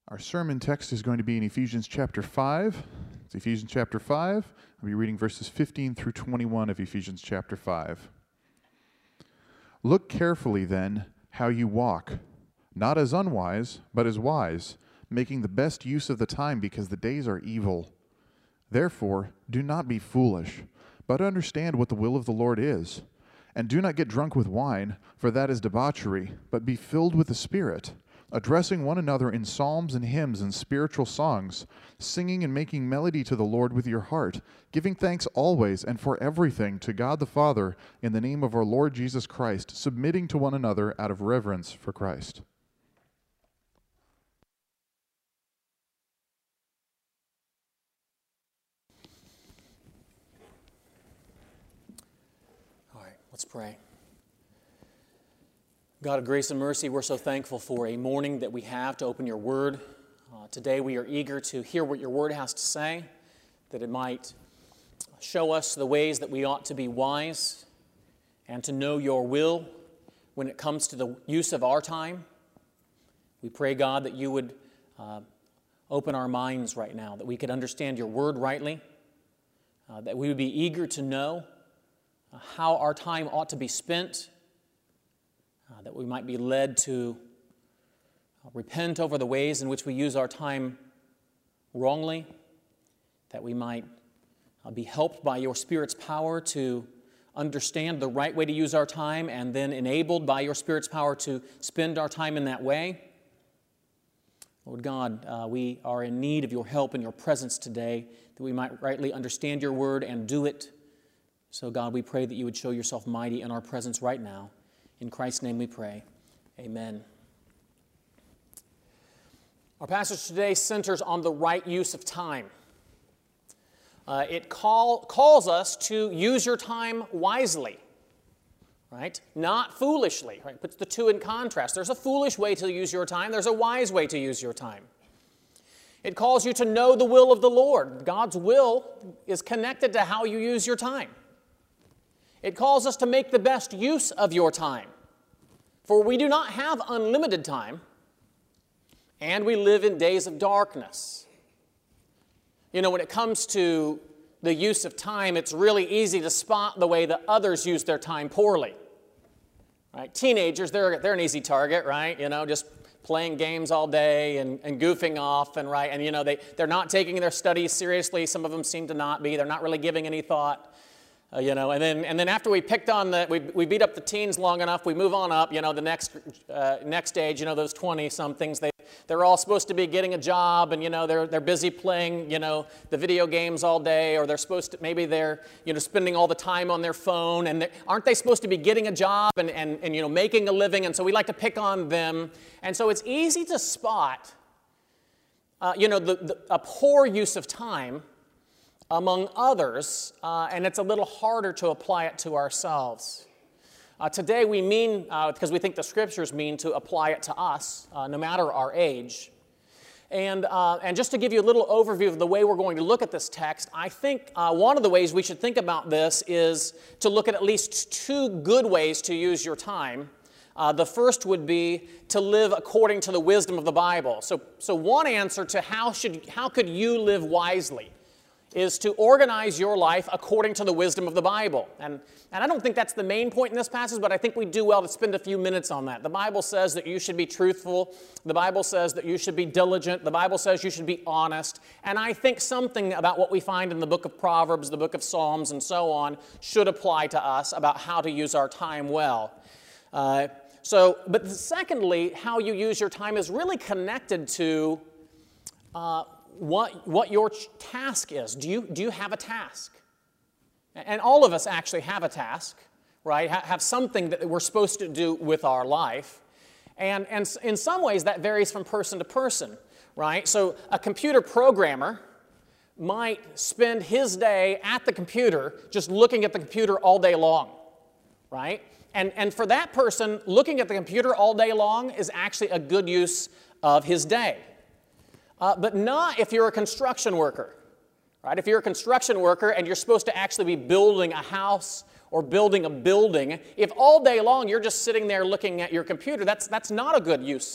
Our sermon text is going to be in Ephesians chapter 5. It's Ephesians chapter 5. I'll be reading verses 15 through 21 of Ephesians chapter 5. Look carefully then how you walk, not as unwise, but as wise, making the best use of the time because the days are evil. Therefore, do not be foolish, but understand what the will of the Lord is. And do not get drunk with wine, for that is debauchery, but be filled with the Spirit, addressing one another in psalms and hymns and spiritual songs, singing and making melody to the Lord with your heart, giving thanks always and for everything to God the Father in the name of our Lord Jesus Christ, submitting to one another out of reverence for Christ. All right, let's pray. God of grace and mercy, we're so thankful for a morning that we have to open your word. Today we are eager to hear what your word has to say, that it might show us the ways that we ought to be wise and to know your will when it comes to the use of our time. We pray, God, that you would open our minds right now, that we could understand your word rightly, that we would be eager to know how our time ought to be spent, that we might be led to repent over the ways in which we use our time wrongly, that we might be helped by your Spirit's power to understand the right way to use our time and then enabled by your Spirit's power to spend our time in that way. Lord God, we are in need of your help and your presence today, that we might rightly understand your word and do it. So God, we pray that you would show yourself mighty in our presence right now. In Christ's name we pray. Amen. Our passage today centers on the right use of time. It calls us to use your time wisely, right? Not foolishly, right? Puts the two in contrast. There's a foolish way to use your time. There's a wise way to use your time. It calls you to know the will of the Lord. God's will is connected to how you use your time. It calls us to make the best use of your time. For we do not have unlimited time, and we live in days of darkness. You know, when it comes to the use of time, it's really easy to spot the way that others use their time poorly. Right? Teenagers, they're an easy target, right? You know, just playing games all day and goofing off, and right, and you know, they're not taking their studies seriously. Some of them seem to not be. They're not really giving any thought. And then after we picked on we beat up the teens long enough, we move on up. You know, the next age. You know, those 20-somethings. They're all supposed to be getting a job, and you know they're busy playing the video games all day, or maybe they're spending all the time on their phone, and aren't they supposed to be getting a job and making a living? And so we like to pick on them, and so it's easy to spot a poor use of time among others, and it's a little harder to apply it to ourselves. Today we mean, because we think the Scriptures mean to apply it to us, no matter our age. And just to give you a little overview of the way we're going to look at this text, I think one of the ways we should think about this is to look at least two good ways to use your time. The first would be to live according to the wisdom of the Bible. So one answer to how could you live wisely is to organize your life according to the wisdom of the Bible. And I don't think that's the main point in this passage, but I think we do well to spend a few minutes on that. The Bible says that you should be truthful. The Bible says that you should be diligent. The Bible says you should be honest. And I think something about what we find in the book of Proverbs, the book of Psalms, and so on should apply to us about how to use our time well. But secondly, how you use your time is really connected to what your task is. Do you have a task? And all of us actually have a task, right? Have something that we're supposed to do with our life. And in some ways that varies from person to person, right? So a computer programmer might spend his day at the computer just looking at the computer all day long, right? And for that person, looking at the computer all day long is actually a good use of his day. But not if you're a construction worker, right? If you're a construction worker and you're supposed to actually be building a house or building a building, if all day long you're just sitting there looking at your computer, that's not a good use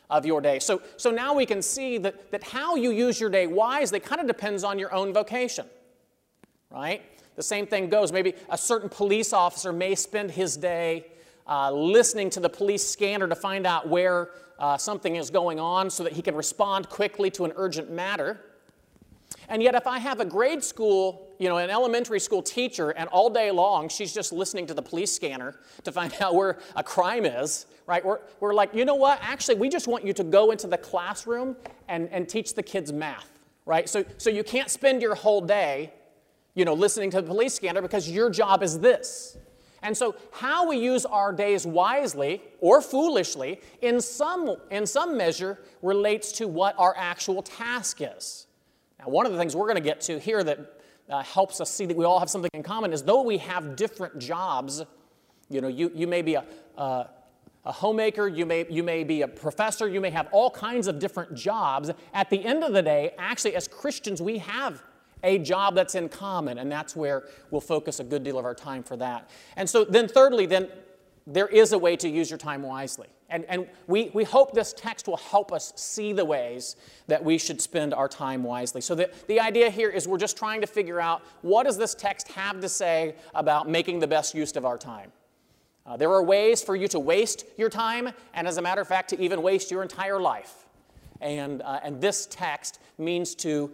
of your day. So now we can see that how you use your day wisely kind of depends on your own vocation, right? The same thing goes. Maybe a certain police officer may spend his day listening to the police scanner to find out where something is going on so that he can respond quickly to an urgent matter. And yet if I have a grade school, an elementary school teacher, and all day long she's just listening to the police scanner to find out where a crime is, right? We're like, you know what? Actually, we just want you to go into the classroom and teach the kids math, right? So you can't spend your whole day, listening to the police scanner because your job is this. And so how we use our days wisely or foolishly in some measure relates to what our actual task is. Now, one of the things we're going to get to here that helps us see that we all have something in common is though we have different jobs, you may be a homemaker, you may be a professor, you may have all kinds of different jobs. At the end of the day, actually, as Christians, we have a job that's in common, and that's where we'll focus a good deal of our time for that. And so then thirdly, there is a way to use your time wisely. And we hope this text will help us see the ways that we should spend our time wisely. So the idea here is we're just trying to figure out what does this text have to say about making the best use of our time. There are ways for you to waste your time, and as a matter of fact, to even waste your entire life. And this text means to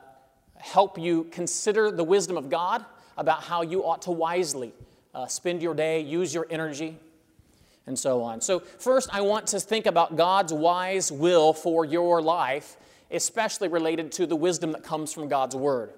help you consider the wisdom of God about how you ought to wisely spend your day, use your energy, and so on. So first, I want to think about God's wise will for your life, especially related to the wisdom that comes from God's Word.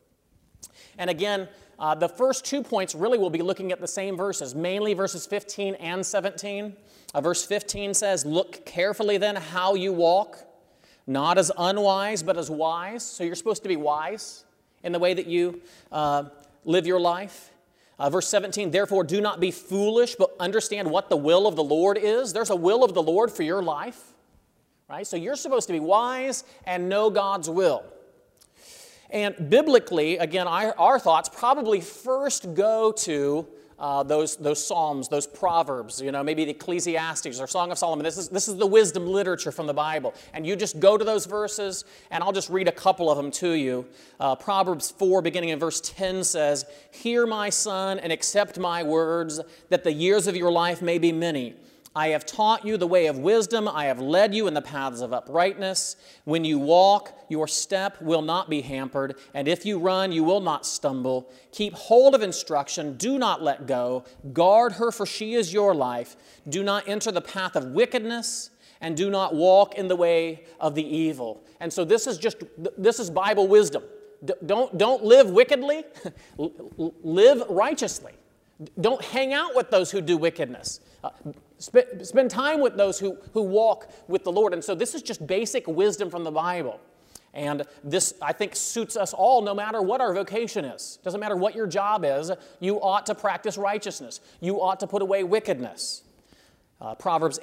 And again, the first 2 points really will be looking at the same verses, mainly verses 15 and 17. Verse 15 says, "Look carefully then how you walk, not as unwise, but as wise." So you're supposed to be wise in the way that you live your life. Verse 17, "Therefore do not be foolish, but understand what the will of the Lord is." There's a will of the Lord for your life, right? So you're supposed to be wise and know God's will. And biblically, again, our thoughts probably first go to those Psalms, those Proverbs, maybe the Ecclesiastes or Song of Solomon. This is the wisdom literature from the Bible. And you just go to those verses, and I'll just read a couple of them to you. Proverbs 4, beginning in verse 10 says, "Hear, my son, and accept my words, that the years of your life may be many. I have taught you the way of wisdom. I have led you in the paths of uprightness. When you walk, your step will not be hampered, and if you run, you will not stumble. Keep hold of instruction. Do not let go. Guard her, for she is your life. Do not enter the path of wickedness, and do not walk in the way of the evil." And so this is Bible wisdom. Don't live wickedly. Live righteously. Don't hang out with those who do wickedness. Spend time with those who walk with the Lord. And so this is just basic wisdom from the Bible. And this, I think, suits us all no matter what our vocation is. Doesn't matter what your job is, you ought to practice righteousness. You ought to put away wickedness. Proverbs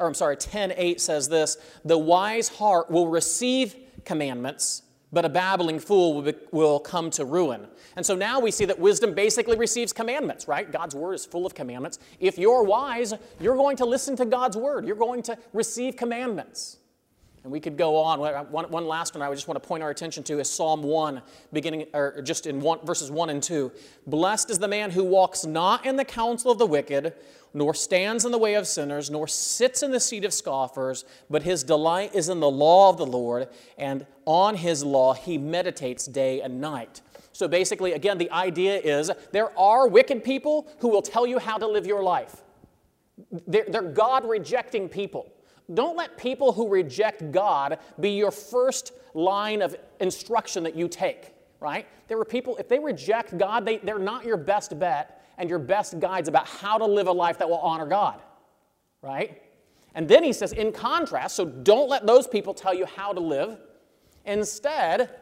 10:8 says this, "The wise heart will receive commandments, but a babbling fool will come to ruin." And so now we see that wisdom basically receives commandments, right? God's Word is full of commandments. If you're wise, you're going to listen to God's Word. You're going to receive commandments. And we could go on. One last one I would just want to point our attention to is Psalm 1, just in verses 1 and 2. "Blessed is the man who walks not in the counsel of the wicked, nor stands in the way of sinners, nor sits in the seat of scoffers, but his delight is in the law of the Lord, and on his law he meditates day and night." So basically, again, the idea is there are wicked people who will tell you how to live your life. They're God-rejecting people. Don't let people who reject God be your first line of instruction that you take, right? There are people, if they reject God, they're not your best bet and your best guides about how to live a life that will honor God, right? And then he says, in contrast, so don't let those people tell you how to live. Instead,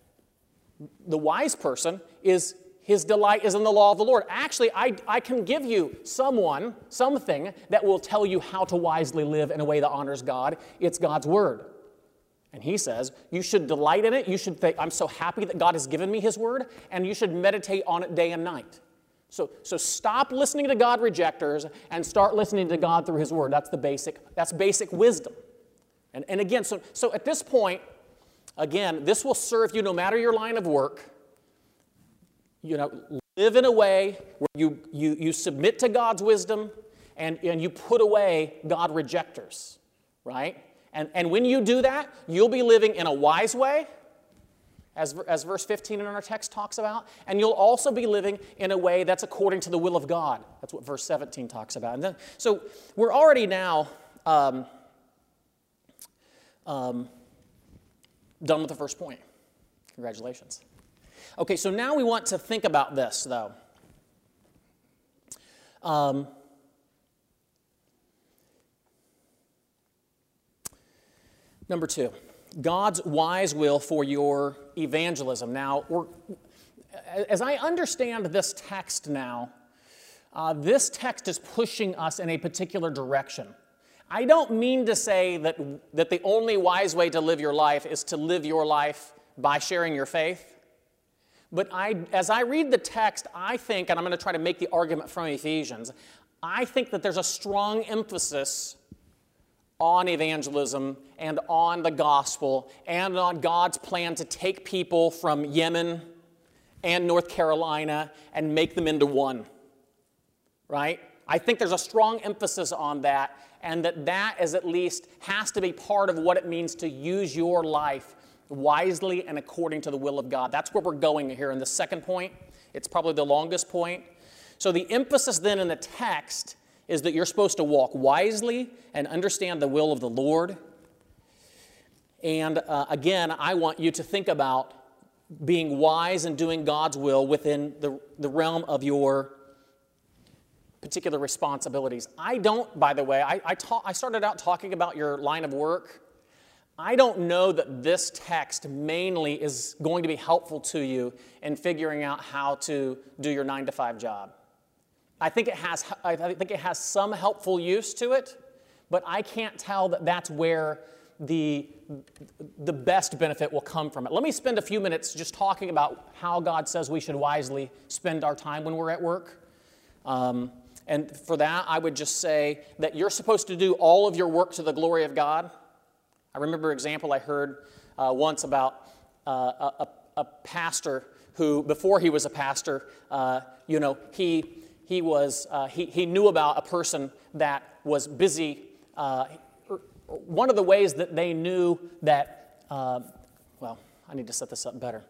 the wise person his delight is in the law of the Lord. Actually, I can give you something that will tell you how to wisely live in a way that honors God. It's God's Word. And he says, you should delight in it. You should think, I'm so happy that God has given me His Word, and you should meditate on it day and night. So stop listening to God rejectors and start listening to God through His Word. That's basic wisdom. And again, so at this point, again, this will serve you no matter your line of work. Live in a way where you submit to God's wisdom and you put away God rejectors, right? And when you do that, you'll be living in a wise way, as verse 15 in our text talks about, and you'll also be living in a way that's according to the will of God. That's what verse 17 talks about. And then, so we're already now done with the first point. Congratulations. Okay, so now we want to think about this, though. Number 2, God's wise will for your evangelism. Now, as I understand this text now, this text is pushing us in a particular direction. I don't mean to say that the only wise way to live your life is to live your life by sharing your faith. But as I read the text, I think, and I'm going to try to make the argument from Ephesians, I think that there's a strong emphasis on evangelism and on the gospel and on God's plan to take people from Yemen and North Carolina and make them into one, right? I think there's a strong emphasis on that, and that is at least has to be part of what it means to use your life wisely and according to the will of God. That's where we're going here in the second point. It's probably the longest point. So the emphasis then in the text is that you're supposed to walk wisely and understand the will of the Lord. And again, I want you to think about being wise and doing God's will within the realm of your particular responsibilities. I don't, by the way, I started out talking about your line of work. I don't know that this text mainly is going to be helpful to you in figuring out how to do your 9-to-5 job. I think it has some helpful use to it, but I can't tell that that's where the best benefit will come from it. Let me spend a few minutes just talking about how God says we should wisely spend our time when we're at work. And for that, I would just say that you're supposed to do all of your work to the glory of God. I remember an example I heard once about a pastor who, before he was a pastor, he knew about a person that was busy. One of the ways that they knew that, I need to set this up better.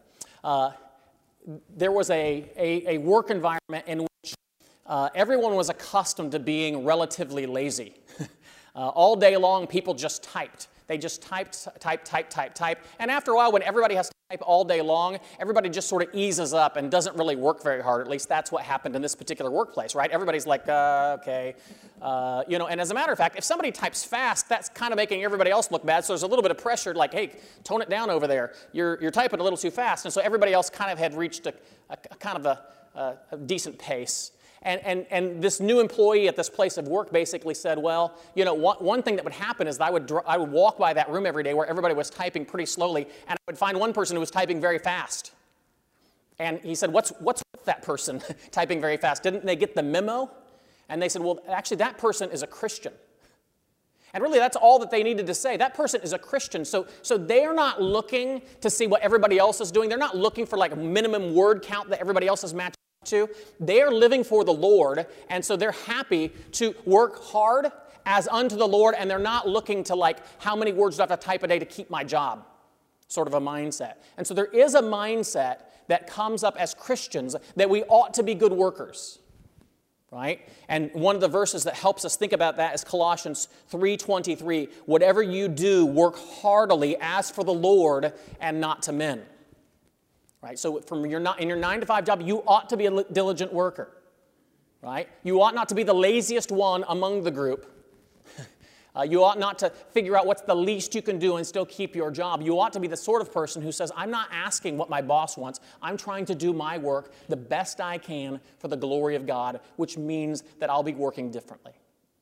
There was a work environment in which everyone was accustomed to being relatively lazy. All day long, people just typed. They just type. And after a while, when everybody has to type all day long, everybody just sort of eases up and doesn't really work very hard. At least that's what happened in this particular workplace, right? Everybody's like, okay. And as a matter of fact, if somebody types fast, that's kind of making everybody else look bad. So there's a little bit of pressure, like, hey, tone it down over there. You're typing a little too fast. And so everybody else kind of had reached a kind of a decent pace. And this new employee at this place of work basically said, well, one thing that would happen is I would walk by that room every day where everybody was typing pretty slowly, and I would find one person who was typing very fast. And he said, what's with that person typing very fast? Didn't they get the memo? And they said, well, actually, that person is a Christian. And really, that's all that they needed to say. That person is a Christian. So they're not looking to see what everybody else is doing. They're not looking for like a minimum word count that everybody else is matching to. They are living for the Lord, and so they're happy to work hard as unto the Lord, and they're not looking to like, how many words do I have to type a day to keep my job? Sort of a mindset. And so there is a mindset that comes up as Christians that we ought to be good workers, right? And one of the verses that helps us think about that is Colossians 3:23. Whatever you do, work heartily as for the Lord and not to men. Right? So in your 9-to-5 job, you ought to be a diligent worker. Right? You ought not to be the laziest one among the group. You ought not to figure out what's the least you can do and still keep your job. You ought to be the sort of person who says, I'm not asking what my boss wants. I'm trying to do my work the best I can for the glory of God, which means that I'll be working differently.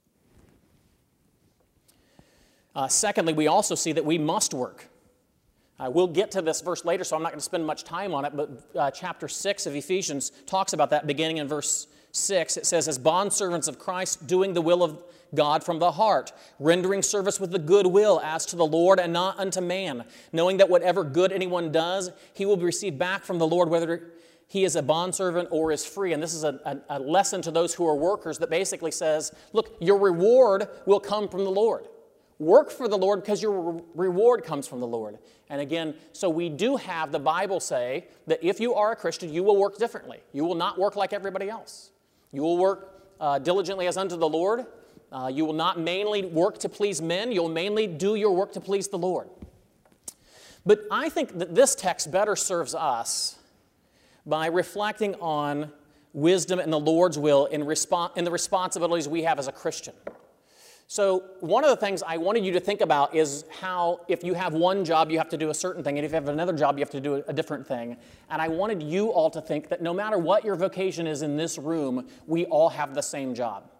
Secondly, we also see that we must work. We'll get to this verse later, so I'm not going to spend much time on it, but chapter 6 of Ephesians talks about that beginning in verse 6, it says, as bondservants of Christ, doing the will of God from the heart, rendering service with the good will as to the Lord and not unto man, knowing that whatever good anyone does, he will receive back from the Lord, whether he is a bondservant or is free. And this is a lesson to those who are workers that basically says, look, your reward will come from the Lord. Work for the Lord because your reward comes from the Lord. And again, so we do have the Bible say that if you are a Christian, you will work differently. You will not work like everybody else. You will work diligently as unto the Lord. You will not mainly work to please men. You'll mainly do your work to please the Lord. But I think that this text better serves us by reflecting on wisdom and the Lord's will in the responsibilities we have as a Christian. So one of the things I wanted you to think about is how if you have one job, you have to do a certain thing, and if you have another job, you have to do a different thing. And I wanted you all to think that no matter what your vocation is in this room, we all have the same job.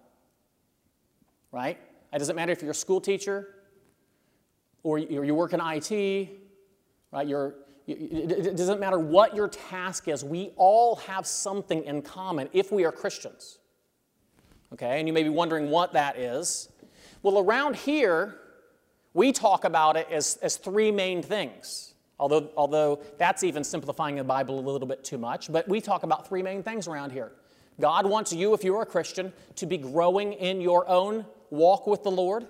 Right? It doesn't matter if you're a school teacher or you work in IT, right? It doesn't matter what your task is. We all have something in common if we are Christians. Okay? And you may be wondering what that is. Well, around here, we talk about it as three main things, although that's even simplifying the Bible a little bit too much, but we talk about three main things around here. God wants you, if you're a Christian, to be growing in your own walk with the Lord.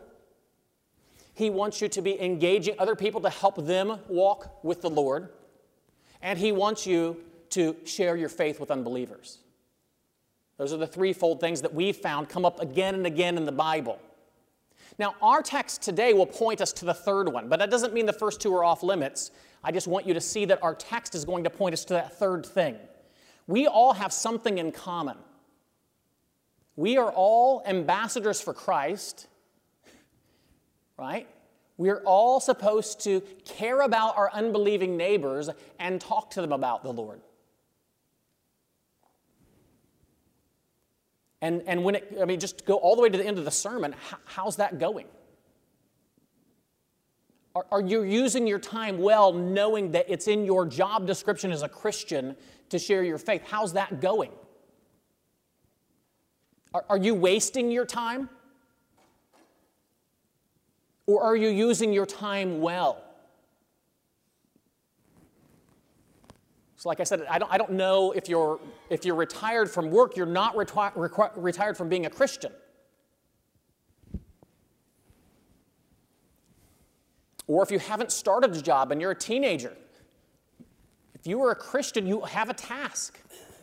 He wants you to be engaging other people to help them walk with the Lord. And He wants you to share your faith with unbelievers. Those are the threefold things that we've found come up again and again in the Bible. Now, our text today will point us to the third one, but that doesn't mean the first two are off limits. I just want you to see that our text is going to point us to that third thing. We all have something in common. We are all ambassadors for Christ, right? We're all supposed to care about our unbelieving neighbors and talk to them about the Lord. And when just go all the way to the end of the sermon, how's that going? Are you using your time well, knowing that it's in your job description as a Christian to share your faith? How's that going? Are you wasting your time? Or are you using your time well? So like I said, I don't know if you're retired from work, you're not retired from being a Christian. Or if you haven't started a job and you're a teenager, if you are a Christian, you have a task.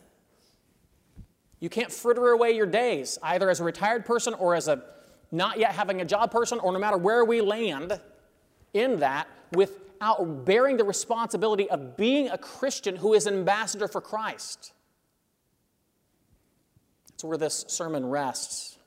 You can't fritter away your days, either as a retired person or as a not yet having a job person, or no matter where we land in that, without bearing the responsibility of being a Christian who is an ambassador for Christ. That's where this sermon rests.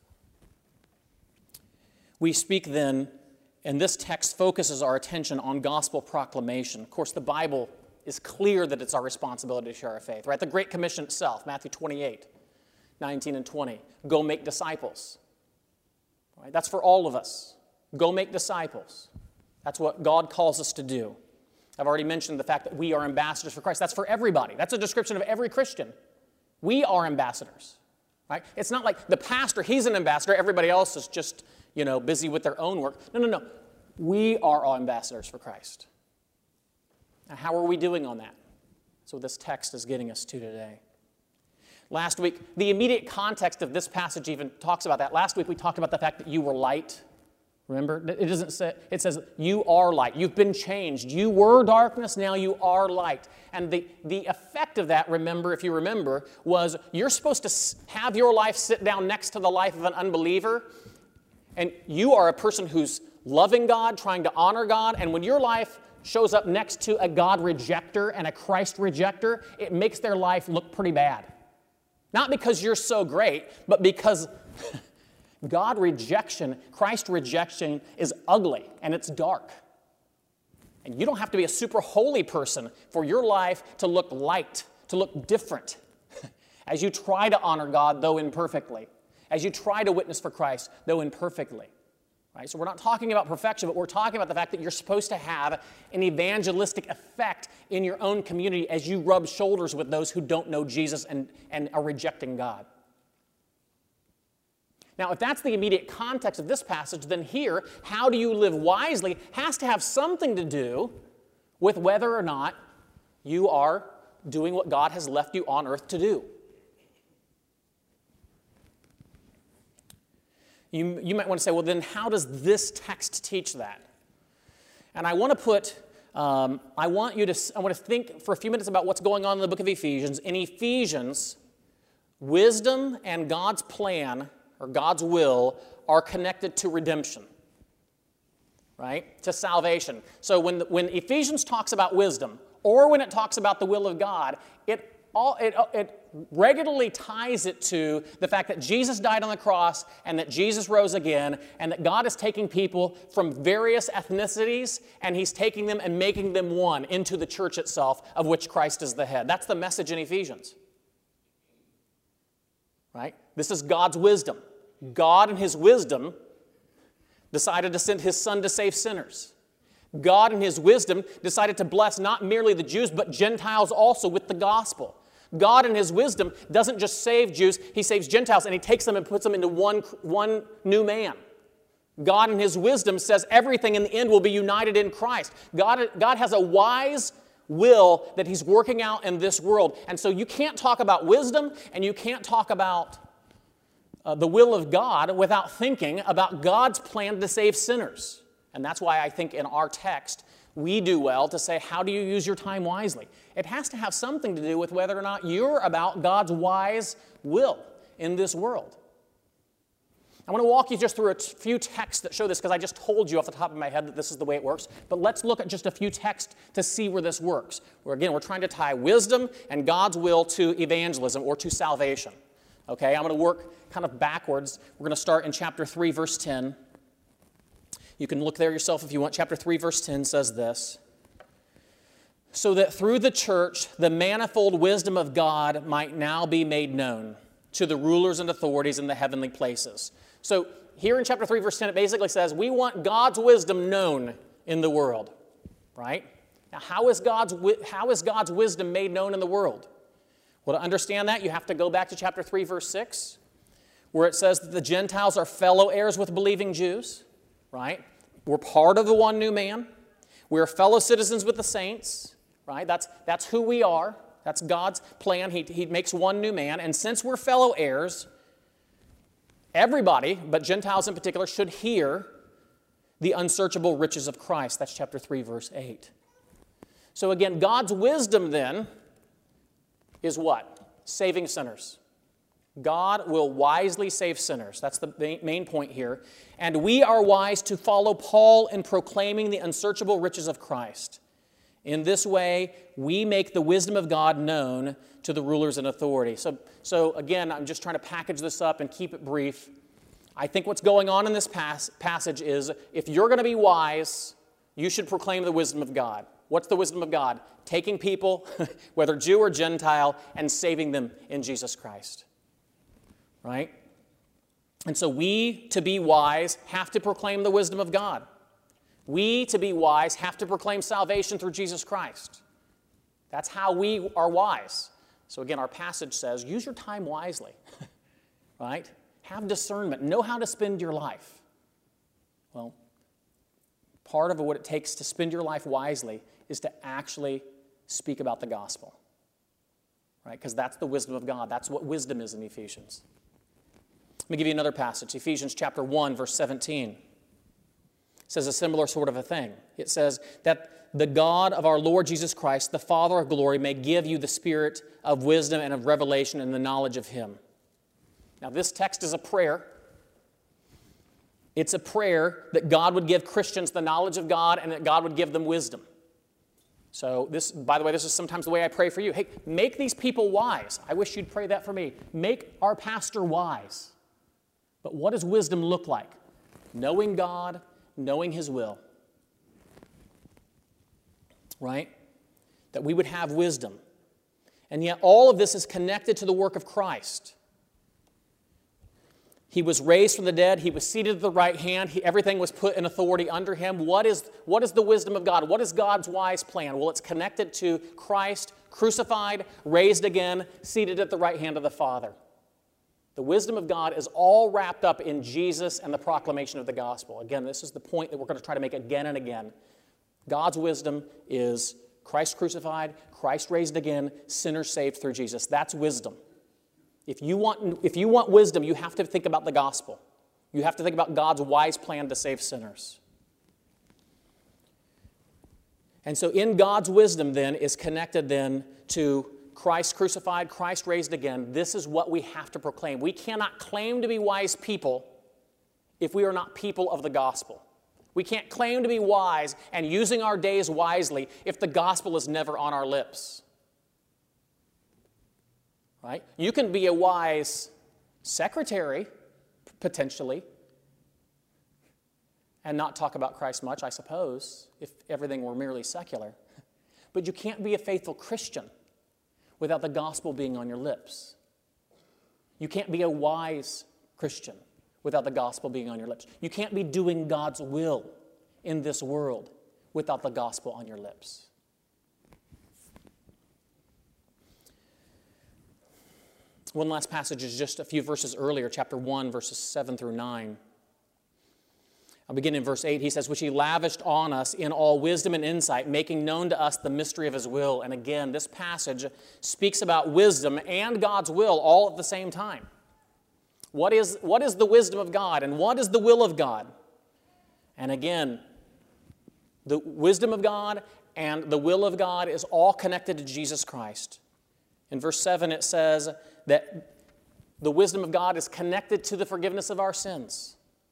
We speak then, and this text focuses our attention on gospel proclamation. Of course, the Bible is clear that it's our responsibility to share our faith, right? The Great Commission itself, Matthew 28, 19 and 20. Go make disciples. Right? That's for all of us. Go make disciples. That's what God calls us to do. I've already mentioned the fact that we are ambassadors for Christ. That's for everybody. That's a description of every Christian. We are ambassadors. Right? It's not like the pastor, he's an ambassador, everybody else is just, busy with their own work. No. We are all ambassadors for Christ. Now, how are we doing on that? That's what this text is getting us to today. Last week, the immediate context of this passage even talks about that. Last week we talked about the fact that you were light. Remember? It says you are light. You've been changed. You were darkness, now you are light. And the effect of that, if you remember, was you're supposed to have your life sit down next to the life of an unbeliever. And you are a person who's loving God, trying to honor God. And when your life shows up next to a God rejecter and a Christ rejecter, it makes their life look pretty bad. Not because you're so great, but because God rejection, Christ rejection is ugly and it's dark. And you don't have to be a super holy person for your life to look light, to look different, as you try to honor God, though imperfectly, as you try to witness for Christ, though imperfectly. Right? So we're not talking about perfection, but we're talking about the fact that you're supposed to have an evangelistic effect in your own community as you rub shoulders with those who don't know Jesus and are rejecting God. Now, if that's the immediate context of this passage, then here, how do you live wisely has to have something to do with whether or not you are doing what God has left you on earth to do. You might want to say, well, then how does this text teach that? And I want to think for a few minutes about what's going on in the book of Ephesians. In Ephesians, wisdom and God's plan, or God's will, are connected to redemption, right? To salvation. So when Ephesians talks about wisdom, or when it talks about the will of God, it regularly ties it to the fact that Jesus died on the cross and that Jesus rose again and that God is taking people from various ethnicities and He's taking them and making them one into the church itself, of which Christ is the head. That's the message in Ephesians. Right? This is God's wisdom. God in His wisdom decided to send His Son to save sinners. God in His wisdom decided to bless not merely the Jews, but Gentiles also with the gospel. God in His wisdom doesn't just save Jews, He saves Gentiles, and He takes them and puts them into one new man. God in His wisdom says everything in the end will be united in Christ. God has a wise will that He's working out in this world. And so you can't talk about wisdom and you can't talk about the will of God without thinking about God's plan to save sinners. And that's why I think in our text, we do well to say, how do you use your time wisely? It has to have something to do with whether or not you're about God's wise will in this world. I want to walk you just through a few texts that show this, because I just told you off the top of my head that this is the way it works. But let's look at just a few texts to see where this works. We're trying to tie wisdom and God's will to evangelism or to salvation. Okay, I'm going to work kind of backwards. We're going to start in chapter 3, verse 10. You can look there yourself if you want. Chapter 3, verse 10 says this: "So that through the church the manifold wisdom of God might now be made known to the rulers and authorities in the heavenly places." So here in chapter 3, verse 10, it basically says we want God's wisdom known in the world, right? Now, how is God's wisdom made known in the world? Well, to understand that, you have to go back to chapter 3, verse 6, where it says that the Gentiles are fellow heirs with believing Jews. Right? We're part of the one new man. We're fellow citizens with the saints. Right? That's who we are. That's God's plan. He makes one new man. And since we're fellow heirs, everybody, but Gentiles in particular, should hear the unsearchable riches of Christ. That's chapter 3, verse 8. So again, God's wisdom then is what? Saving sinners. God will wisely save sinners. That's the main point here. And we are wise to follow Paul in proclaiming the unsearchable riches of Christ. In this way, we make the wisdom of God known to the rulers and authority. So again, I'm just trying to package this up and keep it brief. I think what's going on in this passage is, if you're going to be wise, you should proclaim the wisdom of God. What's the wisdom of God? Taking people, whether Jew or Gentile, and saving them in Jesus Christ. Right? And so we, to be wise, have to proclaim the wisdom of God. We, to be wise, have to proclaim salvation through Jesus Christ. That's how we are wise. So again, our passage says, use your time wisely. Right? Have discernment. Know how to spend your life. Well, part of what it takes to spend your life wisely is to actually speak about the gospel. Right? Because that's the wisdom of God. That's what wisdom is in Ephesians. Let me give you another passage. Ephesians chapter 1, verse 17. It says a similar sort of a thing. It says that the God of our Lord Jesus Christ, the Father of glory, may give you the spirit of wisdom and of revelation and the knowledge of Him. Now, this text is a prayer. It's a prayer that God would give Christians the knowledge of God and that God would give them wisdom. So this, by the way, this is sometimes the way I pray for you. Hey, make these people wise. I wish you'd pray that for me. Make our pastor wise. But what does wisdom look like? Knowing God, knowing His will. Right? That we would have wisdom. And yet all of this is connected to the work of Christ. He was raised from the dead. He was seated at the right hand. Everything was put in authority under Him. What is the wisdom of God? What is God's wise plan? Well, it's connected to Christ, crucified, raised again, seated at the right hand of the Father. The wisdom of God is all wrapped up in Jesus and the proclamation of the gospel. Again, this is the point that we're going to try to make again and again. God's wisdom is Christ crucified, Christ raised again, sinners saved through Jesus. That's wisdom. If you want wisdom, you have to think about the gospel. You have to think about God's wise plan to save sinners. And so in God's wisdom then is connected then to Christ crucified, Christ raised again. This is what we have to proclaim. We cannot claim to be wise people if we are not people of the gospel. We can't claim to be wise and using our days wisely if the gospel is never on our lips. Right? You can be a wise secretary, potentially, and not talk about Christ much, I suppose, if everything were merely secular. But you can't be a faithful Christian without the gospel being on your lips. You can't be a wise Christian without the gospel being on your lips. You can't be doing God's will in this world without the gospel on your lips. One last passage is just a few verses earlier, chapter 1, verses 7 through 9. I'll begin in verse 8. He says, which he lavished on us in all wisdom and insight, making known to us the mystery of his will. And again, this passage speaks about wisdom and God's will all at the same time. What is the wisdom of God and what is the will of God? And again, the wisdom of God and the will of God is all connected to Jesus Christ. In verse 7 it says that the wisdom of God is connected to the forgiveness of our sins.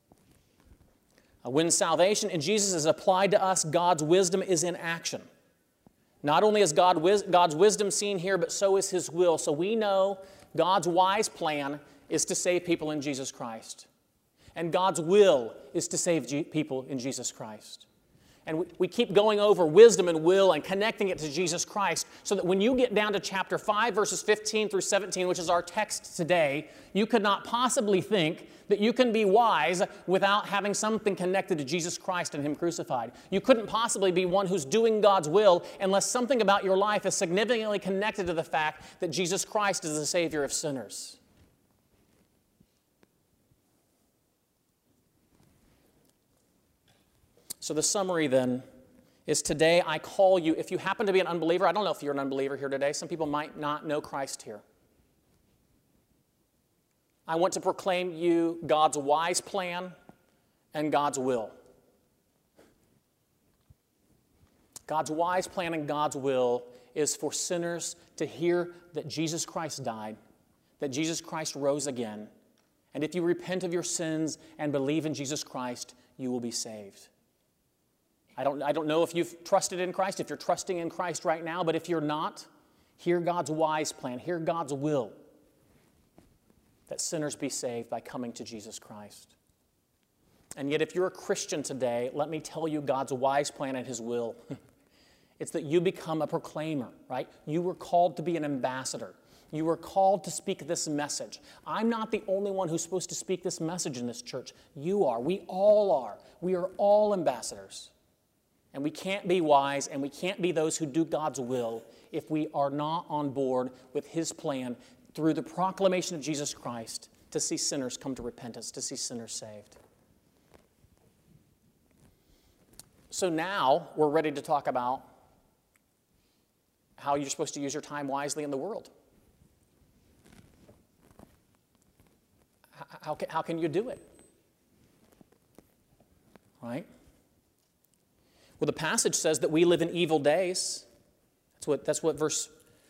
When salvation in Jesus is applied to us, God's wisdom is in action. Not only is God's wisdom seen here, but so is his will. So we know God's wise plan is to save people in Jesus Christ. And God's will is to save people in Jesus Christ. And we keep going over wisdom and will and connecting it to Jesus Christ so that when you get down to chapter 5, verses 15 through 17, which is our text today, you could not possibly think that you can be wise without having something connected to Jesus Christ and him crucified. You couldn't possibly be one who's doing God's will unless something about your life is significantly connected to the fact that Jesus Christ is the Savior of sinners. So the summary then is today I call you, if you happen to be an unbeliever, I don't know if you're an unbeliever here today. Some people might not know Christ here. I want to proclaim you God's wise plan and God's will. God's wise plan and God's will is for sinners to hear that Jesus Christ died, that Jesus Christ rose again, and if you repent of your sins and believe in Jesus Christ, you will be saved. I don't know if you've trusted in Christ, if you're trusting in Christ right now, but if you're not, hear God's wise plan, hear God's will, that sinners be saved by coming to Jesus Christ. And yet if you're a Christian today, let me tell you God's wise plan and his will. It's that you become a proclaimer, right? You were called to be an ambassador. You were called to speak this message. I'm not the only one who's supposed to speak this message in this church. You are. We all are. We are all ambassadors. And we can't be wise and we can't be those who do God's will if we are not on board with his plan through the proclamation of Jesus Christ to see sinners come to repentance, to see sinners saved. So now we're ready to talk about how you're supposed to use your time wisely in the world. How can you do it? Right? Well, the passage says that we live in evil days. That's what verse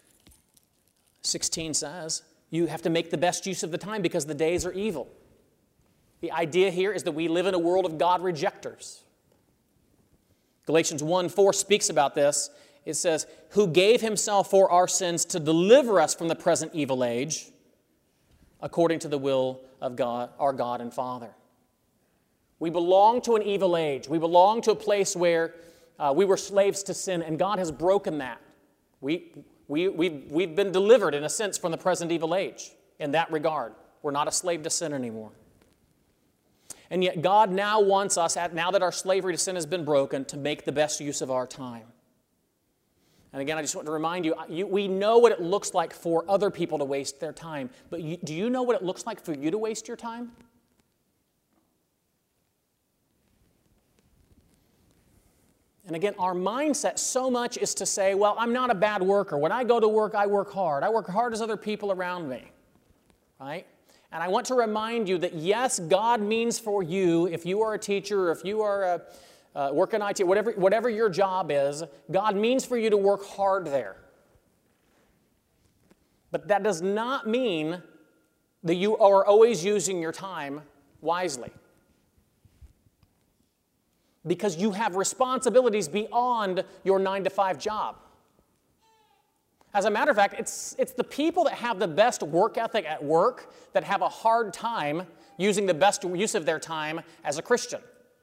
16 says. You have to make the best use of the time because the days are evil. The idea here is that we live in a world of God rejectors. Galatians 1:4 speaks about this. It says, who gave himself for our sins to deliver us from the present evil age, according to the will of God, our God and Father. We belong to an evil age. We belong to a place where we were slaves to sin, and God has broken that. We've been delivered, in a sense, from the present evil age in that regard. We're not a slave to sin anymore. And yet God now wants us, now that our slavery to sin has been broken, to make the best use of our time. And again, I just want to remind you, we know what it looks like for other people to waste their time, but do you know what it looks like for you to waste your time? And again, our mindset so much is to say, well, I'm not a bad worker. When I go to work, I work hard. I work hard as other people around me, right? And I want to remind you that, yes, God means for you, if you are a teacher, or if you are working IT, whatever your job is, God means for you to work hard there. But that does not mean that you are always using your time wisely. Because you have responsibilities beyond your 9-to-5 job. As a matter of fact, it's the people that have the best work ethic at work that have a hard time using the best use of their time as a Christian.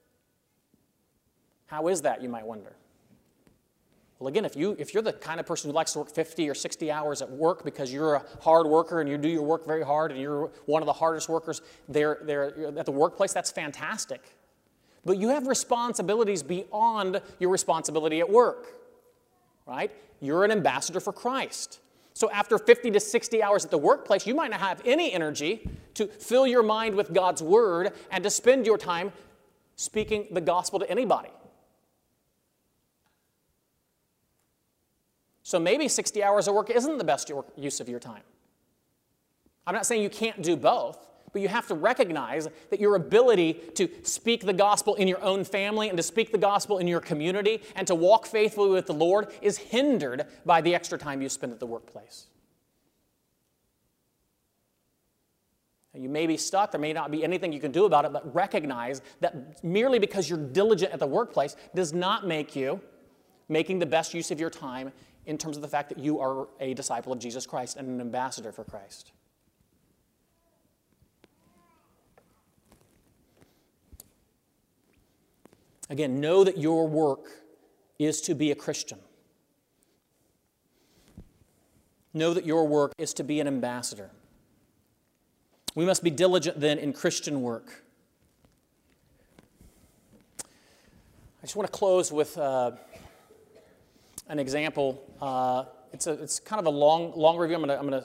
How is that, you might wonder? Well, again, if you're the kind of person who likes to work 50 or 60 hours at work because you're a hard worker and you do your work very hard and you're one of the hardest workers there at the workplace, that's fantastic. But you have responsibilities beyond your responsibility at work, right? You're an ambassador for Christ. So after 50 to 60 hours at the workplace, you might not have any energy to fill your mind with God's Word and to spend your time speaking the gospel to anybody. So maybe 60 hours of work isn't the best use of your time. I'm not saying you can't do both. But you have to recognize that your ability to speak the gospel in your own family and to speak the gospel in your community and to walk faithfully with the Lord is hindered by the extra time you spend at the workplace. You may be stuck. There may not be anything you can do about it, but recognize that merely because you're diligent at the workplace does not make you making the best use of your time in terms of the fact that you are a disciple of Jesus Christ and an ambassador for Christ. Again, know that your work is to be a Christian. Know that your work is to be an ambassador. We must be diligent then in Christian work. I just want to close with an example. It's kind of a long review. I'm going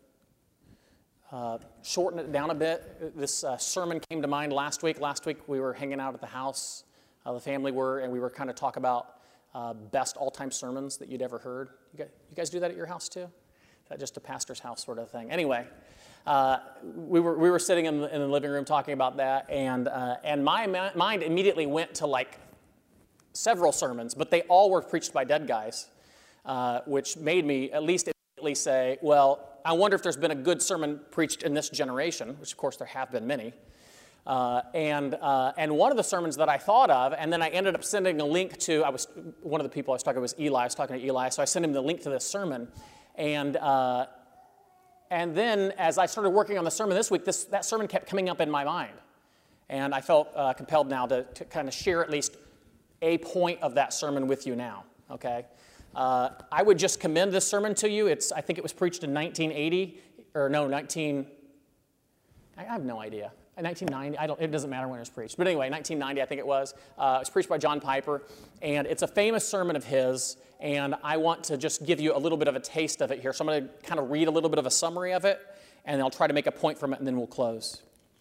to shorten it down a bit. This sermon came to mind last week. Last week we were hanging out at the house. The family were, and we were kind of talk about best all-time sermons that you'd ever heard. You guys do that at your house too? Is that just a pastor's house sort of thing? Anyway, we were sitting in the living room talking about that, and my mind immediately went to like several sermons, but they all were preached by dead guys, which made me at least immediately say, well, I wonder if there's been a good sermon preached in this generation, which of course there have been many. And one of the sermons that I thought of, and then I ended up sending a link to, one of the people I was talking to was Eli. I was talking to Eli, so I sent him the link to this sermon. And then as I started working on the sermon this week, that sermon kept coming up in my mind. And I felt compelled now to kind of share at least a point of that sermon with you now, okay? I would just commend this sermon to you. I think it was preached in 1980, I have no idea. 1990, it doesn't matter when it was preached. But anyway, 1990, I think it was. It was preached by John Piper, and it's a famous sermon of his, and I want to just give you a little bit of a taste of it here. So I'm going to kind of read a little bit of a summary of it, and I'll try to make a point from it, and then we'll close.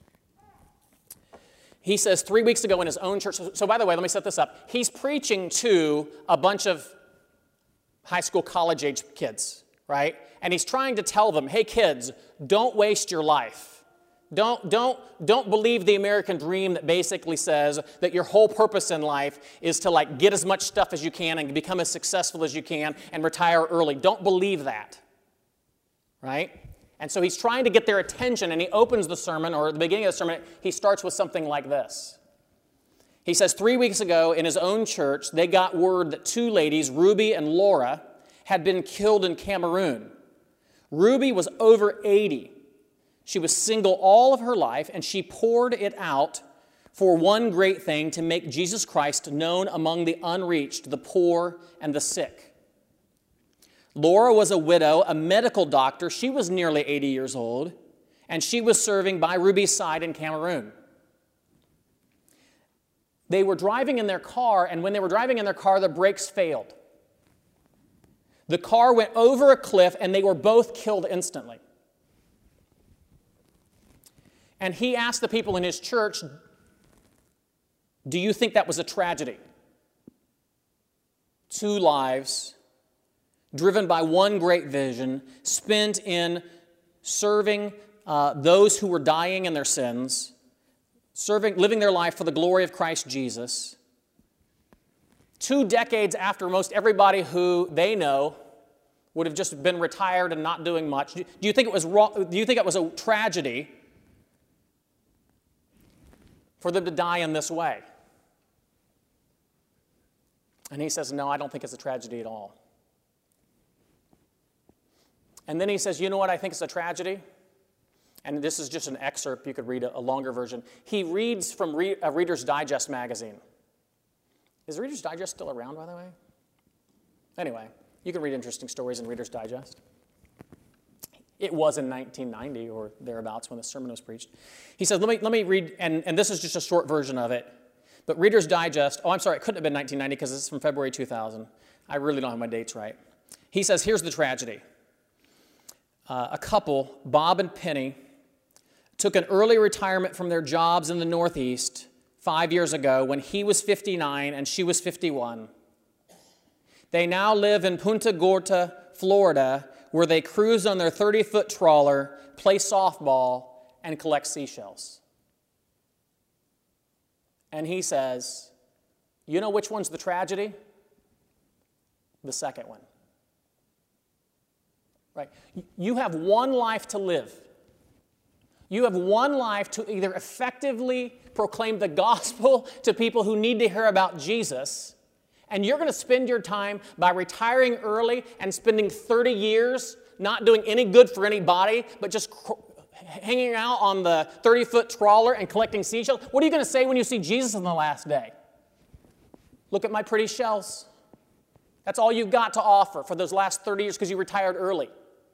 He says 3 weeks ago in his own church, so by the way, let me set this up. He's preaching to a bunch of high school, college-age kids, right? And he's trying to tell them, hey kids, don't waste your life. Don't believe the American dream that basically says that your whole purpose in life is to like get as much stuff as you can and become as successful as you can and retire early. Don't believe that, right? And so he's trying to get their attention, and he opens the sermon, or at the beginning of the sermon, he starts with something like this. He says 3 weeks ago in his own church, they got word that 2 ladies, Ruby and Laura, had been killed in Cameroon. Ruby was over 80. She was single all of her life, and she poured it out for one great thing, to make Jesus Christ known among the unreached, the poor, and the sick. Laura was a widow, a medical doctor. She was nearly 80 years old, and she was serving by Ruby's side in Cameroon. They were driving in their car, and when they were driving in their car, the brakes failed. The car went over a cliff, and they were both killed instantly. And he asked the people in his church, do you think that was a tragedy? 2 lives, driven by one great vision, spent in serving those who were dying in their sins, living their life for the glory of Christ Jesus. 2 decades after most everybody who they know would have just been retired and not doing much. Do you think it was wrong? Do you think it was a tragedy for them to die in this way? And he says, no, I don't think it's a tragedy at all. And then he says, you know what I think is a tragedy? And this is just an excerpt. You could read a longer version. He reads from a Reader's Digest magazine. Is Reader's Digest still around, by the way? Anyway, you can read interesting stories in Reader's Digest. It was in 1990 or thereabouts when the sermon was preached. He said, let me read, and this is just a short version of it. But Reader's Digest, it couldn't have been 1990 because it's from February 2000. I really don't have my dates right. He says, here's the tragedy. A couple, Bob and Penny, took an early retirement from their jobs in the Northeast 5 years ago when he was 59 and she was 51. They now live in Punta Gorda, Florida, where they cruise on their 30-foot trawler, play softball, and collect seashells. And he says, you know which one's the tragedy? The second one. Right? You have one life to live. You have one life to either effectively proclaim the gospel to people who need to hear about Jesus, and you're going to spend your time by retiring early and spending 30 years not doing any good for anybody, but just hanging out on the 30-foot trawler and collecting seashells. What are you going to say when you see Jesus on the last day? Look at my pretty shells. That's all you've got to offer for those last 30 years because you retired early.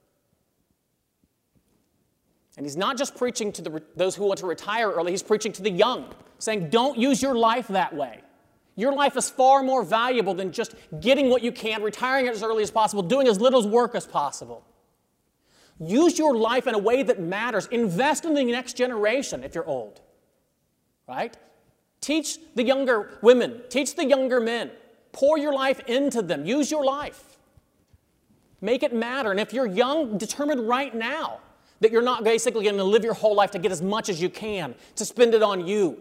And he's not just preaching to those who want to retire early, he's preaching to the young, saying, don't use your life that way. Your life is far more valuable than just getting what you can, retiring as early as possible, doing as little work as possible. Use your life in a way that matters. Invest in the next generation if you're old, right? Teach the younger women, teach the younger men. Pour your life into them. Use your life. Make it matter. And if you're young, determine right now that you're not basically going to live your whole life to get as much as you can, to spend it on you.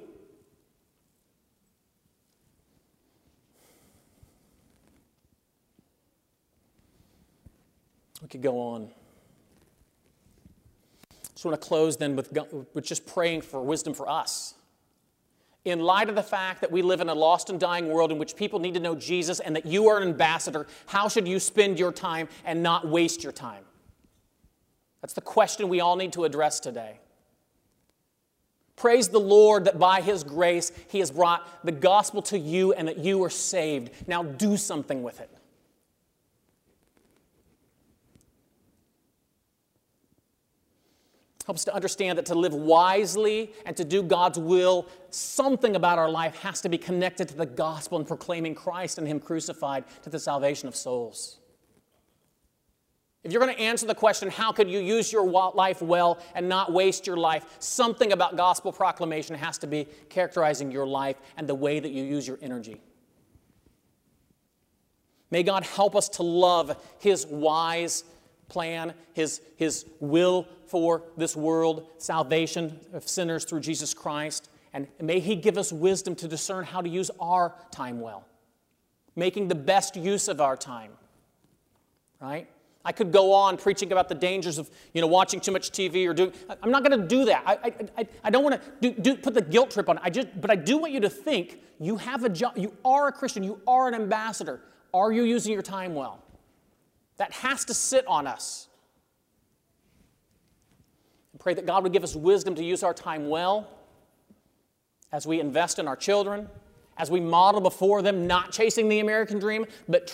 We could go on. Just want to close then with just praying for wisdom for us. In light of the fact that we live in a lost and dying world in which people need to know Jesus and that you are an ambassador, how should you spend your time and not waste your time? That's the question we all need to address today. Praise the Lord that by His grace He has brought the gospel to you and that you are saved. Now do something with it. Helps us to understand that to live wisely and to do God's will, something about our life has to be connected to the gospel and proclaiming Christ and Him crucified to the salvation of souls. If you're going to answer the question, how could you use your life well and not waste your life, something about gospel proclamation has to be characterizing your life and the way that you use your energy. May God help us to love His wise plan, His will for this world, salvation of sinners through Jesus Christ, and may He give us wisdom to discern how to use our time well, making the best use of our time, right? I could go on preaching about the dangers of, watching too much TV or doing. I'm not going to do that. I don't want to put the guilt trip on it. But I do want you to think you have a job. You are a Christian. You are an ambassador. Are you using your time well? That has to sit on us. And pray that God would give us wisdom to use our time well as we invest in our children, as we model before them not chasing the American dream, but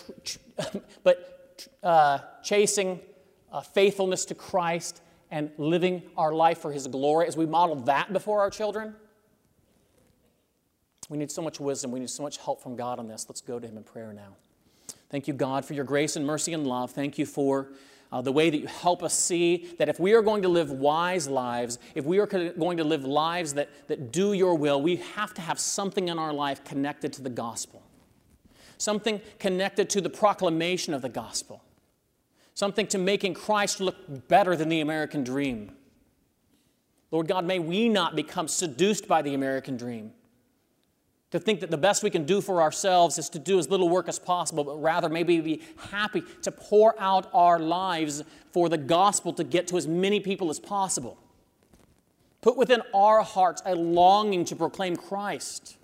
chasing faithfulness to Christ and living our life for His glory. As we model that before our children, we need so much wisdom. We need so much help from God on this. Let's go to Him in prayer now. Thank you, God, for your grace and mercy and love. Thank you for the way that you help us see that if we are going to live wise lives, if we are going to live lives that do your will, we have to have something in our life connected to the gospel. Something connected to the proclamation of the gospel. Something to making Christ look better than the American dream. Lord God, may we not become seduced by the American dream. To think that the best we can do for ourselves is to do as little work as possible, but rather maybe be happy to pour out our lives for the gospel to get to as many people as possible. Put within our hearts a longing to proclaim Christ.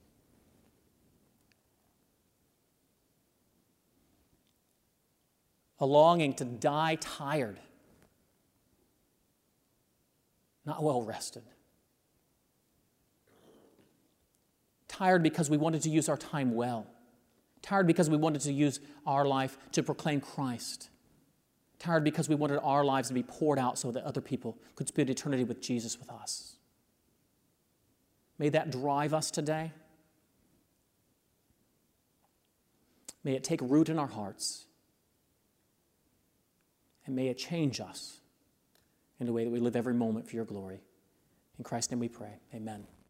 A longing to die tired, not well rested. Tired because we wanted to use our time well. Tired because we wanted to use our life to proclaim Christ. Tired because we wanted our lives to be poured out so that other people could spend eternity with Jesus with us. May that drive us today. May it take root in our hearts. And may it change us in the way that we live every moment for your glory. In Christ's name we pray. Amen.